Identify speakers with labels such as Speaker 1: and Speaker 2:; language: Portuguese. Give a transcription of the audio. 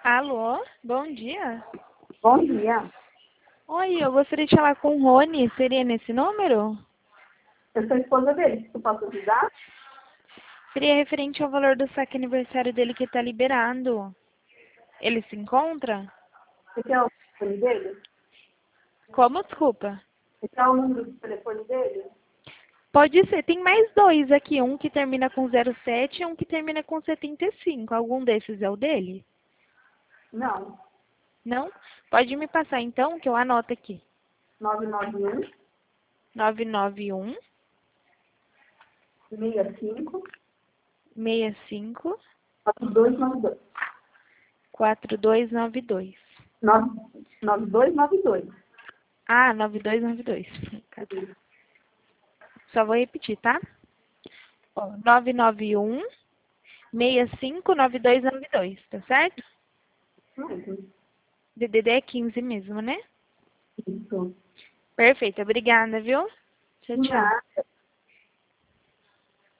Speaker 1: Alô, bom dia.
Speaker 2: Bom dia.
Speaker 1: Oi, eu gostaria de falar com o Rony. Seria nesse número?
Speaker 2: Eu sou a esposa dele. Tu posso ajudar?
Speaker 1: Seria referente ao valor do saque aniversário dele que está liberado. Ele se encontra?
Speaker 2: Esse é o telefone dele?
Speaker 1: Como? Desculpa.
Speaker 2: Esse é o número do telefone dele?
Speaker 1: Pode ser. Tem mais dois aqui. Um que termina com 07 e um que termina com 75. Algum desses é o dele?
Speaker 2: Não.
Speaker 1: Não? Pode me passar então, que eu anoto aqui.
Speaker 2: 991
Speaker 1: 991
Speaker 2: 65
Speaker 1: 65
Speaker 2: 9292.
Speaker 1: 4292.
Speaker 2: 9292.
Speaker 1: Ah, 9292. Só vou repetir, tá? Ó, 991-659292, tá certo? DDD é 15 mesmo, né?
Speaker 2: Isso.
Speaker 1: Perfeito, obrigada, viu? Tchau, tchau.
Speaker 2: Nada.